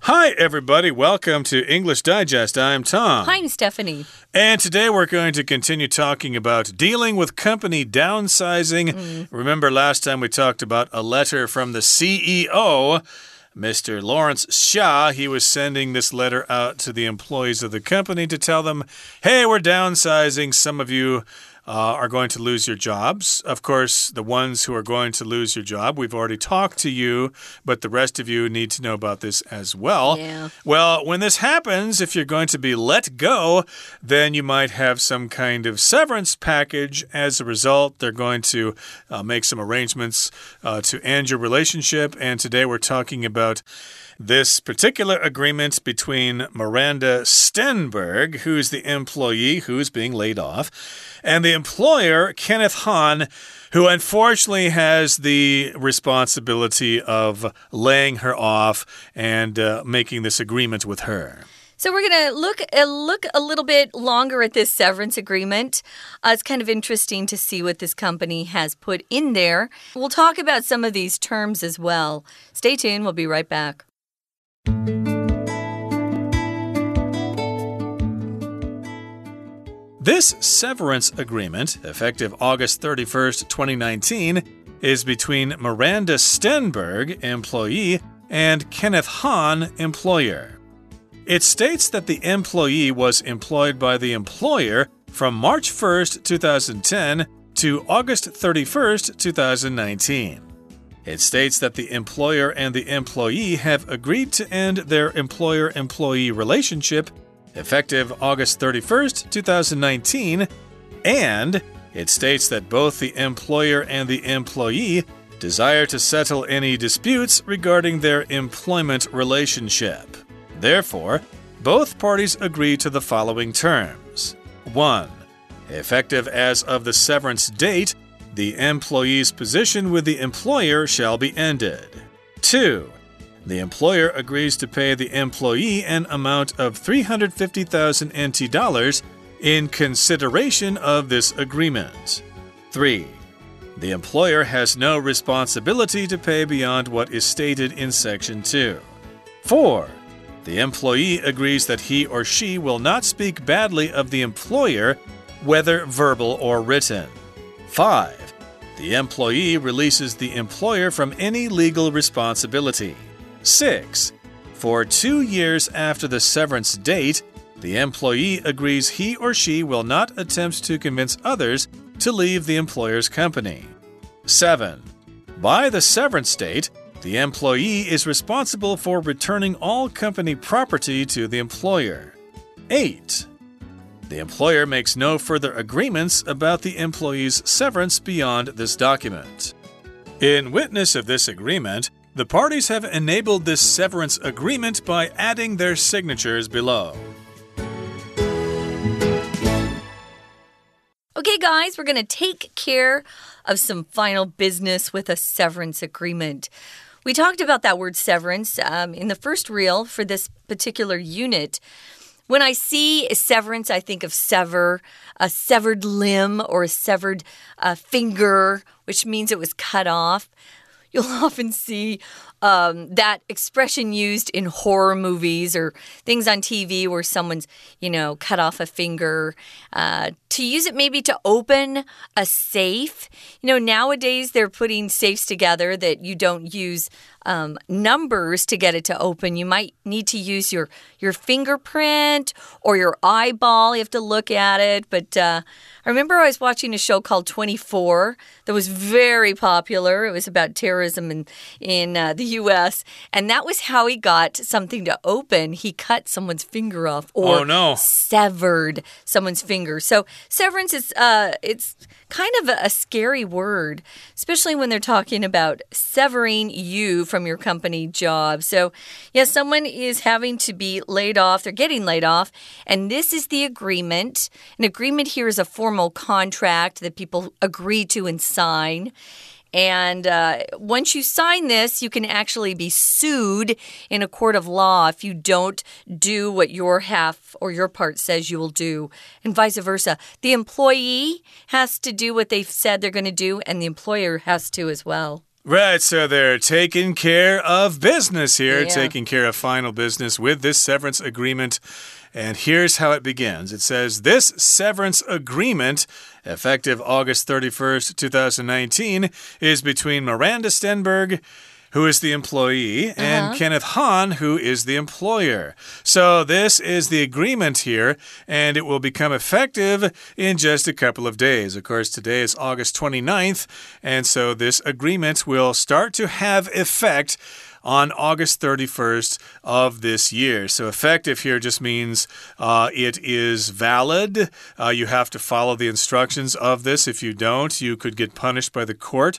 Hi, everybody. Welcome to English Digest. I'm Tom. Hi, I'm Stephanie. And today we're going to continue talking about dealing with company downsizing. Remember last time we talked about a letter from the CEO, Mr. Lawrence Xia. He was sending this letter out to the employees of the company to tell them, hey, we're downsizing. Some of you are going to lose your jobs. Of course, the ones who are going to lose your job, we've already talked to you, but the rest of you need to know about this as well. Yeah. Well, when this happens, if you're going to be let go, then you might have some kind of severance package. As a result, they're going to make some arrangements to end your relationship. And today we're talking about this particular agreement between Miranda Stenberg, who's the employee who's being laid off, and the employer, Kenneth Han, who unfortunately has the responsibility of laying her off and making this agreement with her. So we're going to look a little bit longer at this severance agreement. It's kind of interesting to see what this company has put in there. We'll talk about some of these terms as well. Stay tuned. We'll be right back. This severance agreement, effective August 31st, 2019, is between Miranda Stenberg, employee, and Kenneth Han, employer. It states that the employee was employed by the employer from March 1st, 2010 to August 31st, 2019. It states that the employer and the employee have agreed to end their employer-employee relationship effective August 31st, 2019, and it states that both the employer and the employee desire to settle any disputes regarding their employment relationship. Therefore, both parties agree to the following terms. 1. Effective as of the severance date, the employee's position with the employer shall be ended. 2. The employer agrees to pay the employee an amount of 350,000 NT dollars in consideration of this agreement. 3. The employer has no responsibility to pay beyond what is stated in Section 2. 4. The employee agrees that he or she will not speak badly of the employer, whether verbal or written. 5. The employee releases the employer from any legal responsibility. 6. For 2 years after the severance date, the employee agrees he or she will not attempt to convince others to leave the employer's company. 7. By the severance date, the employee is responsible for returning all company property to the employer. 8. The employer makes no further agreements about the employee's severance beyond this document. In witness of this agreement, the parties have enabled this severance agreement by adding their signatures below. Okay, guys, we're going to take care of some final business with a severance agreement. We talked about that word severance in the first reel for this particular unit. When I see severance, I think of sever, a severed limb or a severed finger, which means it was cut off. You'll often see that expression used in horror movies or things on TV where someone's, cut off a finger. To use it maybe to open a safe. Nowadays they're putting safes together that you don't use numbers to get it to open. You might need to use your fingerprint or your eyeball. You have to look at it. But I remember I was watching a show called 24 that was very popular. It was about terrorism in the U.S. And that was how he got something to open. He cut someone's finger off or severed someone's finger. So severance is it's kind of a scary word, especially when they're talking about severing you from your company job. So, yeah, someone is having to be laid off. They're getting laid off. And this is the agreement. An agreement here is a formal contract that people agree to and sign. And once you sign this, you can actually be sued in a court of law if you don't do what your half or your part says you will do, and vice versa. The employee has to do what they've said they're going to do, and the employer has to as well. Right, so they're taking care of business here, Yeah. taking care of final business with this severance agreement. And here's how it begins. It says, this severance agreement, effective August 31st, 2019, is between Miranda Stenberg, who is the employee, and Kenneth Hahn, who is the employer. So this is the agreement here, and it will become effective in just a couple of days. Of course, today is August 29th, and so this agreement will start to have effect on August 31st of this year. So effective here just means it is valid. You have to follow the instructions of this. If you don't, you could get punished by the court.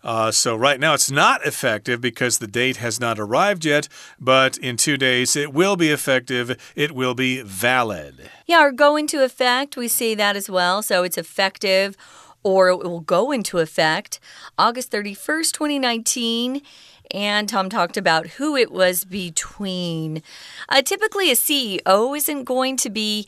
So right now it's not effective because the date has not arrived yet, but in 2 days it will be effective. It will be valid. Yeah, or go into effect. We see that as well. So it's effective or it will go into effect August 31st, 2019. And Tom talked about who it was between. Typically, a CEO isn't going to be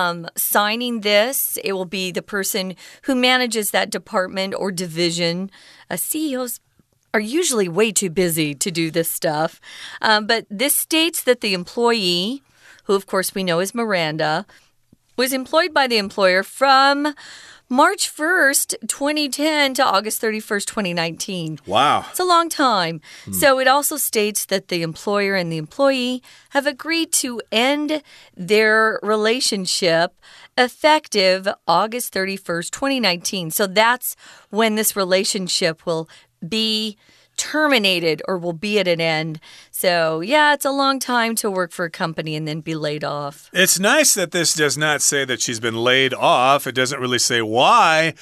signing this. It will be the person who manages that department or division. CEOs are usually way too busy to do this stuff. But this states that the employee, who of course we know is Miranda, was employed by the employer from March 1st, 2010 to August 31st, 2019. Wow. It's a long time. So it also states that the employer and the employee have agreed to end their relationship effective August 31st, 2019. So that's when this relationship will be terminated or will be at an end. So, yeah, it's a long time to work for a company and then be laid off. It's nice that this does not say that she's been laid off. It doesn't really say why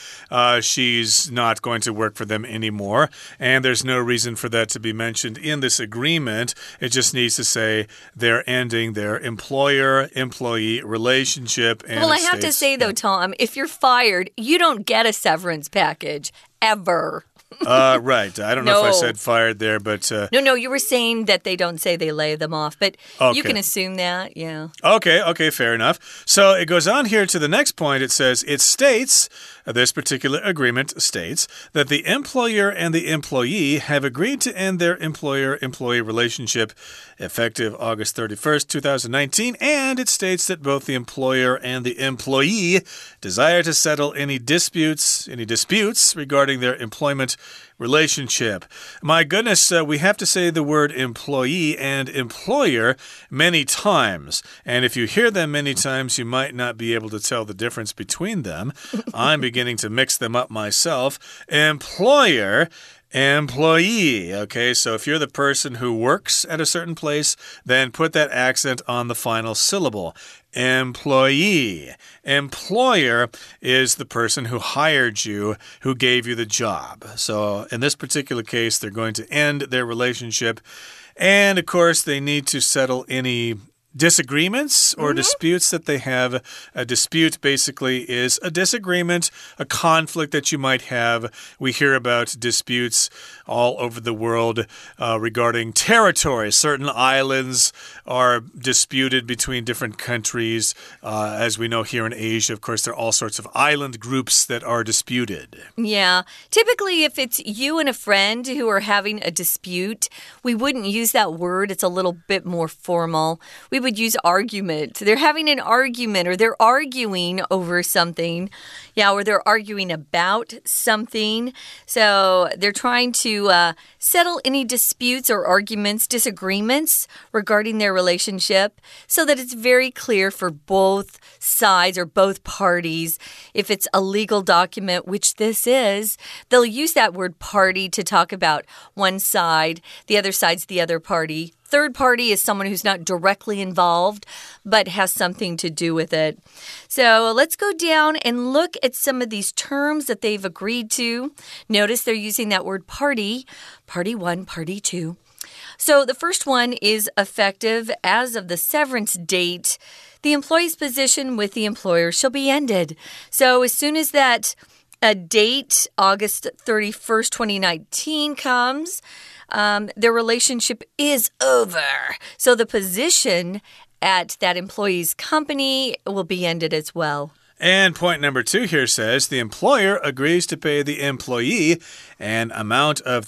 she's not going to work for them anymore. And there's no reason for that to be mentioned in this agreement. It just needs to say they're ending their employer-employee relationship. And well, I have to say, though, Tom, if you're fired, you don't get a severance package ever. Right. I don't know if I said fired there, but... No, you were saying that they don't say they lay them off, but you can assume that, yeah. Okay, fair enough. So it goes on here to the next point. It says, it states, this particular agreement states, that the employer and the employee have agreed to end their employer-employee relationship effective August 31st, 2019, and it states that both the employer and the employee desire to settle any disputes regarding their employment relationship. My goodness, we have to say the word employee and employer many times. And if you hear them many times, you might not be able to tell the difference between them. I'm beginning to mix them up myself. Employer, employee. Okay, so if you're the person who works at a certain place, then put that accent on the final syllable. Employee. Employer is the person who hired you, who gave you the job. So in this particular case, they're going to end their relationship. And of course, they need to settle any disagreements or disputes that they have. A dispute basically is a disagreement, a conflict that you might have. We hear about disputes all over the world regarding territory. Certain islands are disputed between different countries. As we know here in Asia, of course, there are all sorts of island groups that are disputed. Yeah. Typically, if it's you and a friend who are having a dispute, we wouldn't use that word. It's a little bit more formal. We would use argument. They're having an argument or they're arguing over something. Yeah, or they're arguing about something. So they're trying to settle any disputes or arguments, disagreements regarding their relationship so that it's very clear for both sides or both parties. If it's a legal document, which this is, they'll use that word party to talk about one side, the other side's the other party. Third party is someone who's not directly involved, but has something to do with it. So let's go down and look at some of these terms that they've agreed to. Notice they're using that word party. Party 1, party 2. So the first one is effective as of the severance date. The employee's position with the employer shall be ended. So as soon as that date, August 31st, 2019 comes, their relationship is over. So the position at that employee's company will be ended as well. And point number 2 here says the employer agrees to pay the employee an amount of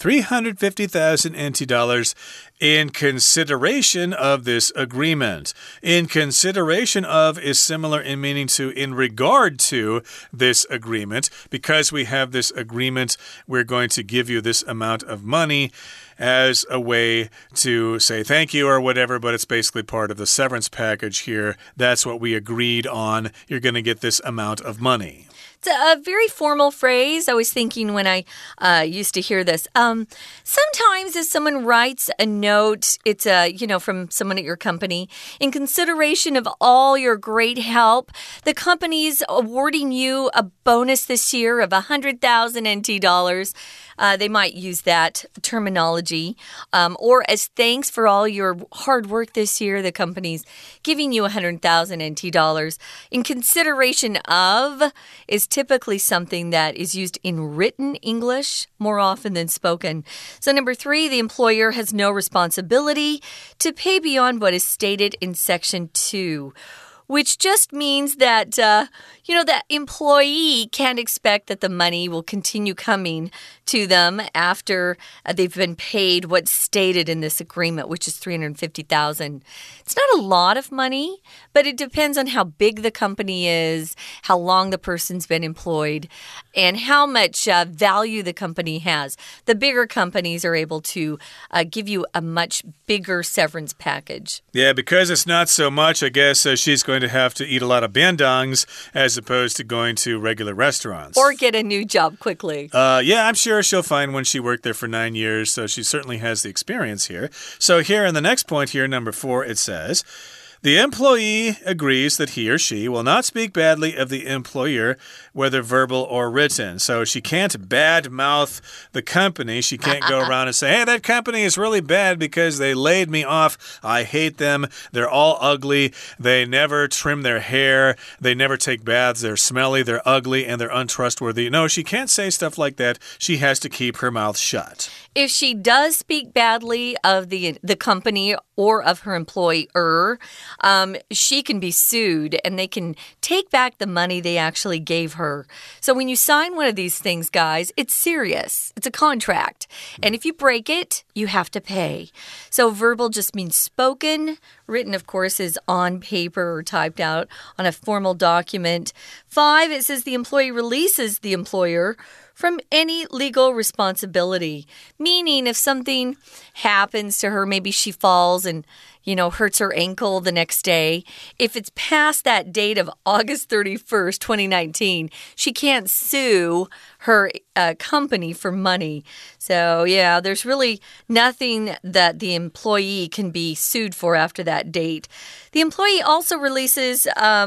350,000 NT dollars in consideration of this agreement. In consideration of is similar in meaning to in regard to this agreement. Because we have this agreement, we're going to give you this amount of money as a way to say thank you or whatever, but it's basically part of the severance package here. That's what we agreed on. You're going to get this amount of money. It's a very formal phrase. I was thinking when I used to hear this. Sometimes if someone writes a note, it's from someone at your company, in consideration of all your great help, the company's awarding you a bonus this year of 100,000 NT dollars. They might use that terminology. Or as thanks for all your hard work this year, the company's giving you 100,000 NT dollars. In consideration of is typically something that is used in written English more often than spoken. So number 3, the employer has no responsibility to pay beyond what is stated in section 2. Which just means that, that employee can't expect that the money will continue coming to them after they've been paid what's stated in this agreement, which is 350,000. It's not a lot of money, but it depends on how big the company is, how long the person's been employed, and how much value the company has. The bigger companies are able to give you a much bigger severance package. Yeah, because it's not so much, I guess she's going to have to eat a lot of bandongs as opposed to going to regular restaurants. Or get a new job quickly. Yeah, I'm sure she'll find one. She worked there for 9 years, so she certainly has the experience here. So here in the next point here, number 4, it says, the employee agrees that he or she will not speak badly of the employer, whether verbal or written. So she can't badmouth the company. She can't go around and say, hey, that company is really bad because they laid me off. I hate them. They're all ugly. They never trim their hair. They never take baths. They're smelly. They're ugly, and they're untrustworthy. No, she can't say stuff like that. She has to keep her mouth shut. If she does speak badly of the company or of her employer, she can be sued and they can take back the money they actually gave her. So when you sign one of these things, guys, it's serious. It's a contract. And if you break it, you have to pay. So verbal just means spoken. Written, of course, is on paper or typed out on a formal document. 5, it says the employee releases the employer from any legal responsibility. Meaning if something happens to her, maybe she falls and, hurts her ankle the next day. If it's past that date of August 31st, 2019, she can't sue her company for money. So, yeah, there's really nothing that the employee can be sued for after that date. The employee also releases,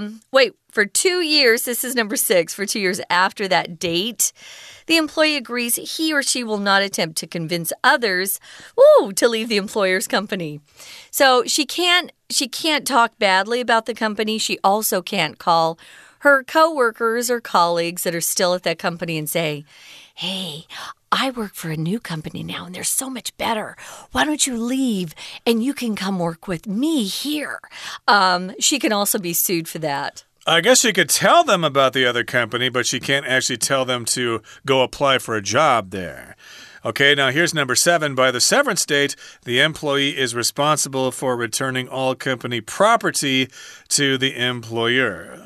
for 2 years, this is number 6, for 2 years after that date, the employee agrees he or she will not attempt to convince others to leave the employer's company. So she can't talk badly about the company. She also can't call her coworkers or colleagues that are still at that company and say, hey, I work for a new company now and they're so much better. Why don't you leave and you can come work with me here? She can also be sued for that. I guess she could tell them about the other company, but she can't actually tell them to go apply for a job there. Okay, now here's number 7. By the severance date, the employee is responsible for returning all company property to the employer.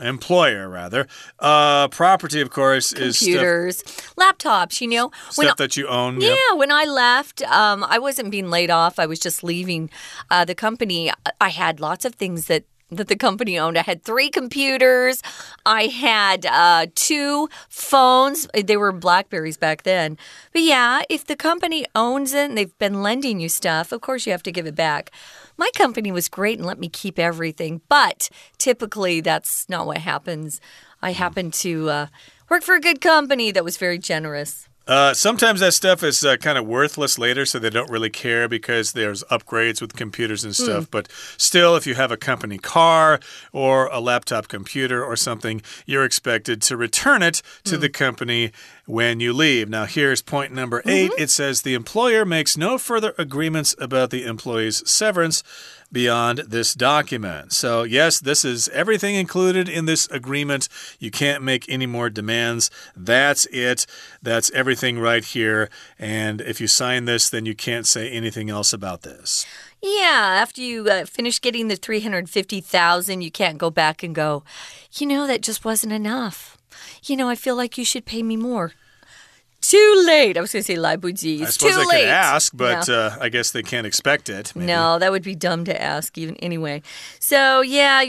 Property, of course, is computers, laptops, stuff that you own. Yeah, when I left, I wasn't being laid off. I was just leaving the company. I had lots of things that the company owned. I had 3 computers. I had 2 phones. They were BlackBerries back then. But yeah, if the company owns it and they've been lending you stuff, of course you have to give it back. My company was great and let me keep everything. But typically that's not what happens. I happened to work for a good company that was very generous. Sometimes that stuff is kind of worthless later, so they don't really care because there's upgrades with computers and stuff. But still, if you have a company car or a laptop computer or something, you're expected to return it to the company when you leave. Now, here's point number 8. It says the employer makes no further agreements about the employee's severance beyond this document. So, yes, this is everything included in this agreement. You can't make any more demands. That's it. That's everything right here. And if you sign this, then you can't say anything else about this. Yeah, after you finish getting the $350,000, you can't go back and go, that just wasn't enough. I feel like you should pay me more. Too late. I was going to say 来不及. It's too late. I suppose they could ask, but I guess they can't expect it. Maybe. No, that would be dumb to ask even anyway. So, yeah,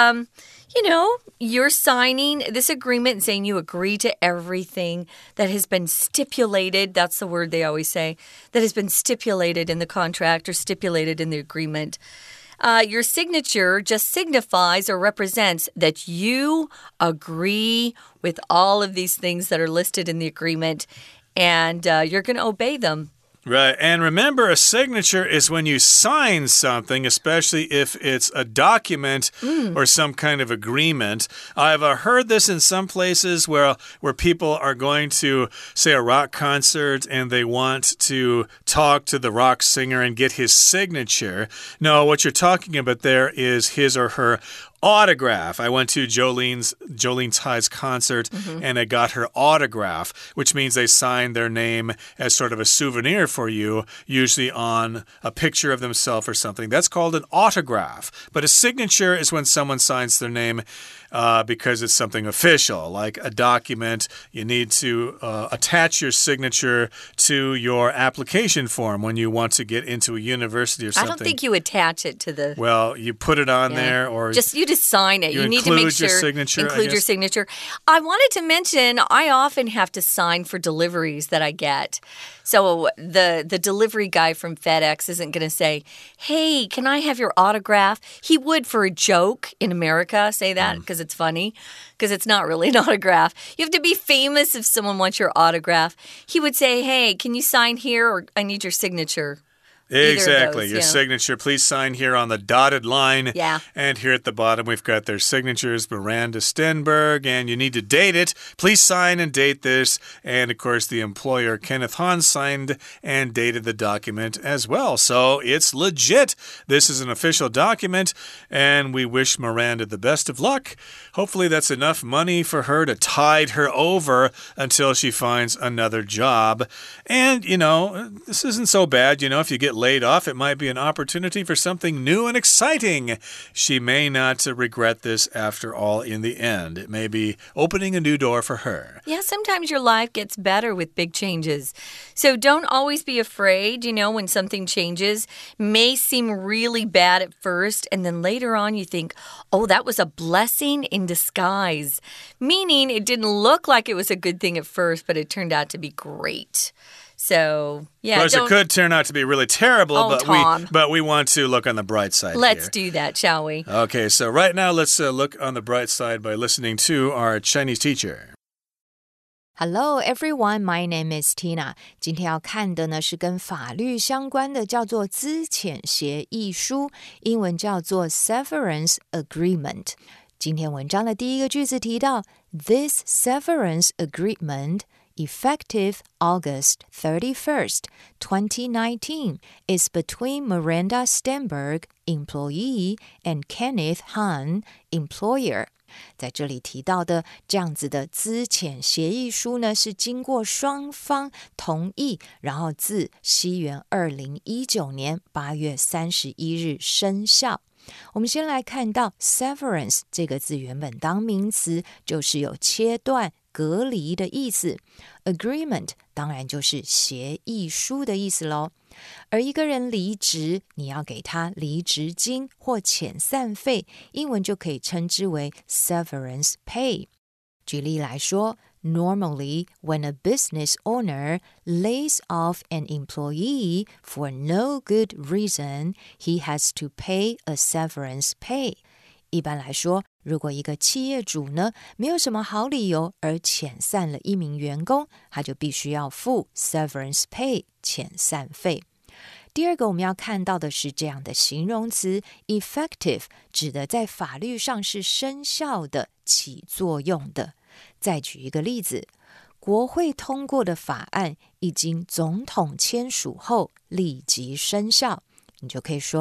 you're signing this agreement saying you agree to everything that has been stipulated. That's the word they always say. That has been stipulated in the contract or stipulated in the agreement. Your signature just signifies or represents that you agree with all of these things that are listed in the agreement, and you're going to obey them. Right. And remember, a signature is when you sign something, especially if it's a document or some kind of agreement. I've heard this in some places where people are going to, say, a rock concert and they want to talk to the rock singer and get his signature. No, what you're talking about there is his or her autograph. I went to Jolene Tsai's concert and I got her autograph, which means they signed their name as sort of a souvenir for you, usually on a picture of themselves or something. That's called an autograph. But a signature is when someone signs their name because it's something official, like a document. You need to attach your signature to your application form when you want to get into a university or something. I don't think you attach it to the... Well, you put it on there or... You just sign it. You need to make sure... Include your signature. I wanted to mention, I often have to sign for deliveries that I get. So the delivery guy from FedEx isn't going to say, hey, can I have your autograph? He would for a joke in America say that because it's funny, because it's not really an autograph. You have to be famous if someone wants your autograph. He would say, hey, can you sign here or I need your signature? Exactly. Your signature. Please sign here on the dotted line. Yeah. And here at the bottom, we've got their signatures, Miranda Stenberg, and you need to date it. Please sign and date this. And, of course, the employer, Kenneth Han, signed and dated the document as well. So it's legit. This is an official document, and we wish Miranda the best of luck. Hopefully that's enough money for her to tide her over until she finds another job. And, this isn't so bad. If you get laid off, it might be an opportunity for something new and exciting. She may not regret this after all in the end. It may be opening a new door for her. Yeah, sometimes your life gets better with big changes. So don't always be afraid, when something changes. May seem really bad at first, and then later on you think, oh, that was a blessing in disguise. Meaning it didn't look like it was a good thing at first, but it turned out to be great. So, yeah. Of course, it could turn out to be really terrible, Tom. but we want to look on the bright side Let's do that, shall we? Okay, so right now, let's look on the bright side by listening to our Chinese teacher. Hello everyone, my name is Tina. 今天要看的呢是跟法律相关的，叫做资遣协议书，英文叫做 Severance Agreement。今天文章的第一个句子提到 This severance agreement effective August 31st, 2019 is between Miranda Stenberg, employee, and Kenneth Han, employer. 在这里提到的这样子的资遣协议书呢，是经过双方同意，然后自西元2019年8月31日生效。我们先来看到 severance 这个字原本当名词就是有切断隔离的意思， agreement 当然就是协议书的意思咯。而一个人离职，你要给他离职金或遣散费，英文就可以称之为 severance pay。举例来说，Normally, when a business owner lays off an employee for no good reason, he has to pay a severance pay. 一般来说，如果一个企业主呢，没有什么好理由而遣散了一名员工，他就必须要付 severance pay 遣散费。第二个我们要看到的是这样的形容词 effective， 指的在法律上是生效的、起作用的。再举一个例子，国会通过的法案已经总统签署后立即生效，你就可以说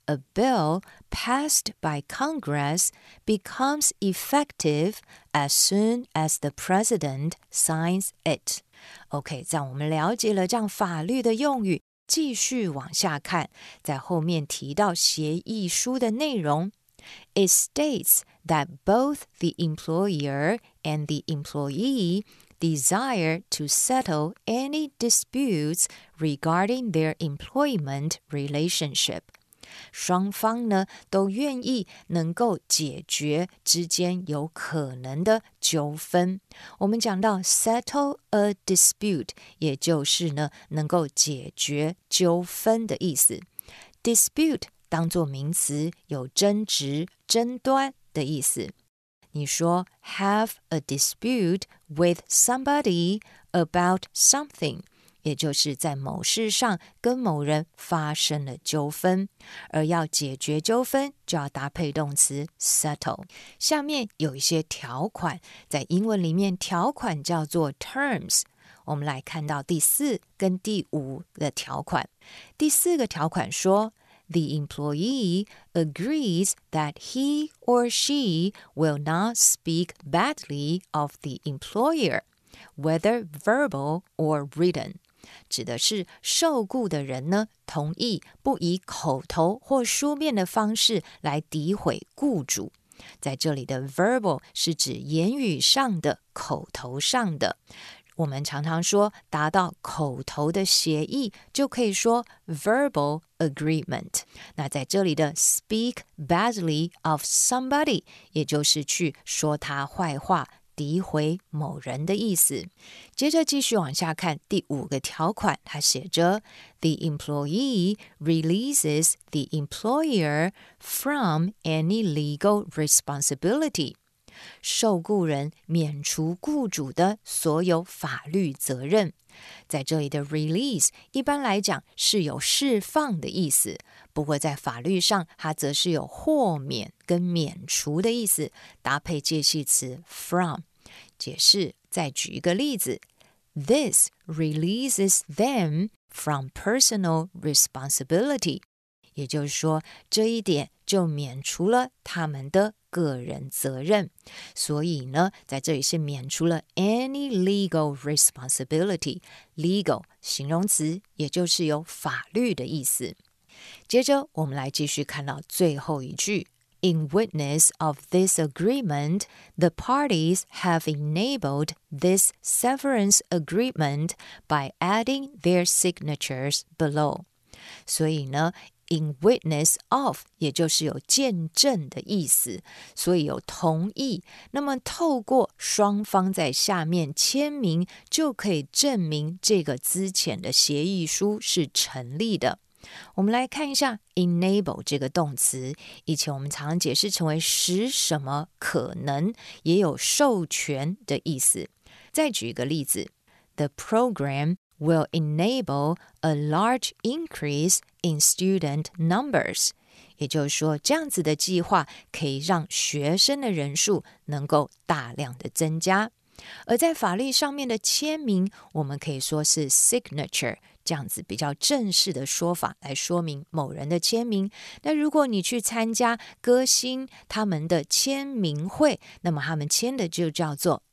a bill passed by Congress becomes effective as soon as the president signs it. OK, 这样我们了解了这样法律的用语，继续往下看，在后面提到协议书的内容。It states that both the employer and the employee desire to settle any disputes regarding their employment relationship. 双方呢都愿意能够解决之间有可能的纠纷。我们讲到 settle a dispute， 也就是呢能够解决纠纷的意思。dispute 当作名词，有争执、争端的意思。你说 have a dispute with somebody about something， 也就是在某事上跟某人发生了纠纷，而要解决纠纷就要搭配动词 settle。 下面有一些条款，在英文里面条款叫做 terms。 我们来看到第4跟第5的条款。第4个条款说The employee agrees that he or she will not speak badly of the employer, whether verbal or written. 指的是受雇的人呢，同意不以口头或书面的方式来诋毁雇主。在这里的 verbal 是指言语上的、口头上的。我们常常说达到口头的协议，就可以说 verbal agreement。 那在这里的 speak badly of somebody， 也就是去说他坏话、诋毁某人的意思。接着继续往下看第5个条款，它写着 The employee releases the employer from any legal responsibility。受雇人免除雇主的所有法律责任。在这里的 release 一般来讲是有释放的意思，不过在法律上它则是有豁免跟免除的意思，搭配介系词 from。 解释，再举一个例子， This releases them from personal responsibility， 也就是说这一点就免除了他们的个人责任。所以呢，在这里是免除了 any legal responsibility。 legal 形容词，也就是有法律的意思。接着我们来继续看到最后一句， In witness of this agreement, the parties have enabled this severance agreement by adding their signatures below。 所以呢In witness of 也就是有见证的意思，所以有同意。那么透过双方在下面签名，就可以证明这个资遣的协议书是成立的。我们来看一下 enable 这个动词，以前我们常常解释成为使什么可能，也有授权的意思。再举一个例子， The program will enable a large increase in student numbers。 也就是说，这样子的计划可以让学生的人数能够大量的增加。而在法律上面的签名，我们可以说是 signature， 这样子比较正式的说法来说明某人的签名。那如果你去参加歌星他们的签名会，那么他们签的就叫做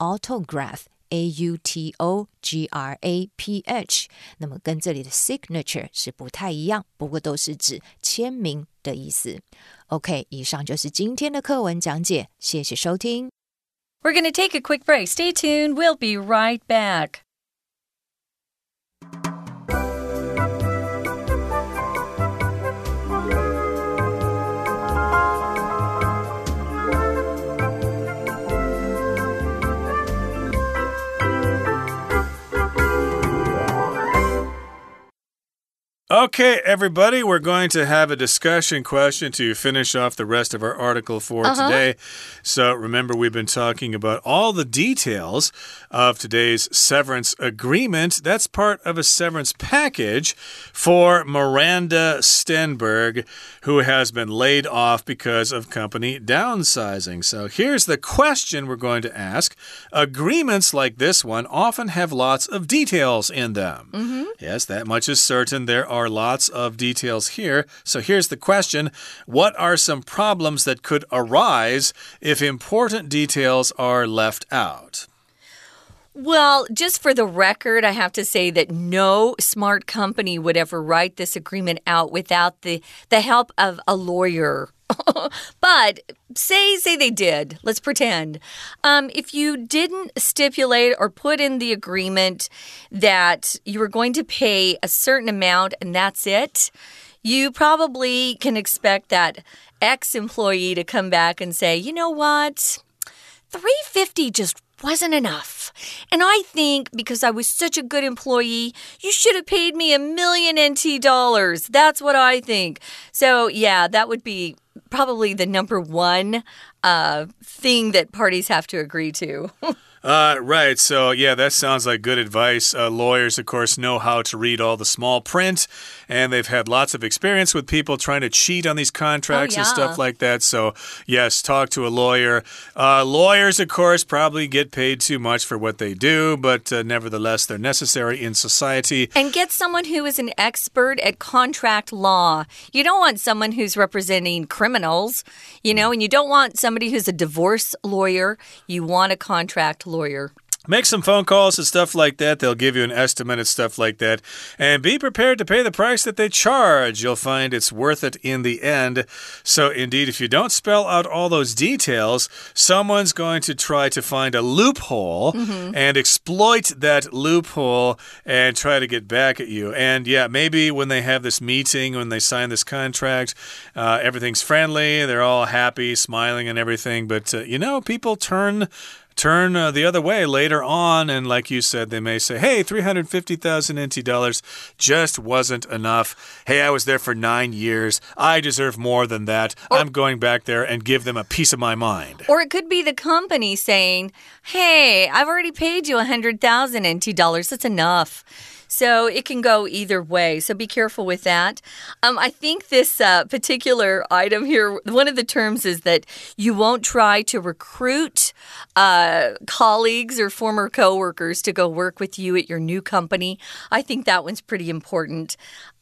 autograph，autograph， 那么跟这里的 signature 是不太一样，不过都是指签名的意思。 OK， 以上就是今天的课文讲解，谢谢收听。 We're going to take a quick break. Stay tuned. We'll be right back. Okay, everybody, we're going to have a discussion question to finish off the rest of our article for today. So remember, we've been talking about all the details of today's severance agreement. That's part of a severance package for Miranda Stenberg, who has been laid off because of company downsizing. So here's the question we're going to ask. Agreements like this one often have lots of details in them. Yes, that much is certain. There are are lots of details here. So here's the question. What are some problems that could arise if important details are left out? Well, just for the record, I have to say that no smart company would ever write this agreement out without the help of a lawyer. But say they did. Let's pretend. If you didn't stipulate or put in the agreement that you were going to pay a certain amount and that's it, you probably can expect that ex-employee to come back and say, you know what? $350 just wasn't enough. And I think because I was such a good employee, you should have paid me $1 million NT dollars. That's what I think. So, yeah, that would be probably the number one thing that parties have to agree to. Right. So, yeah, that sounds like good advice. Lawyers, of course, know how to read all the small print, and they've had lots of experience with people trying to cheat on these contracts and stuff like that. So, yes, talk to a lawyer. Lawyers, of course, probably get paid too much for what they do, but nevertheless, they're necessary in society. And get someone who is an expert at contract law. You don't want someone who's representing criminals, and you don't want somebody who's a divorce lawyer. You want a contract lawyer. Make some phone calls and stuff like that. They'll give you an estimate and stuff like that. And be prepared to pay the price that they charge. You'll find it's worth it in the end. So, indeed, if you don't spell out all those details, someone's going to try to find a loophole and exploit that loophole and try to get back at you. And, yeah, maybe when they have this meeting, when they sign this contract, everything's friendly. They're all happy, smiling and everything. But, people turn the other way later on, and like you said, they may say, hey, 350,000 NT dollars just wasn't enough. Hey, I was there for 9 years. I deserve more than that. I'm going back there and give them a piece of my mind. Or it could be the company saying, hey, I've already paid you 100,000 NT dollars. That's enough. So it can go either way. So be careful with that. I think this particular item here, one of the terms is that you won't try to recruit colleagues or former coworkers to go work with you at your new company. I think that one's pretty important.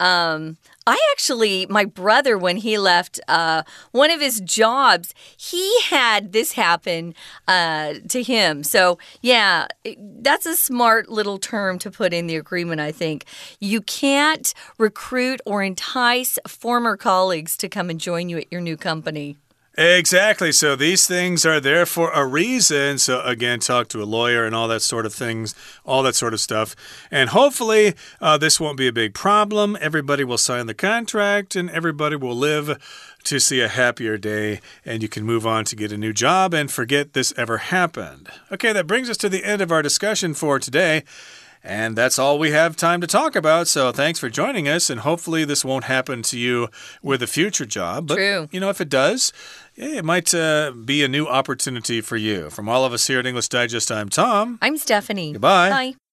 My brother, when he left one of his jobs, he had this happen to him. So, yeah, that's a smart little term to put in the agreement, I think. You can't recruit or entice former colleagues to come and join you at your new company. Exactly. So these things are there for a reason. So again, talk to a lawyer and all that sort of things, all that sort of stuff. And hopefully this won't be a big problem. Everybody will sign the contract and everybody will live to see a happier day, and you can move on to get a new job and forget this ever happened. Okay, that brings us to the end of our discussion for today. And that's all we have time to talk about. So thanks for joining us. And hopefully this won't happen to you with a future job. But, True. If it does, it might be a new opportunity for you. From all of us here at English Digest, I'm Tom. I'm Stephanie. Goodbye. Bye.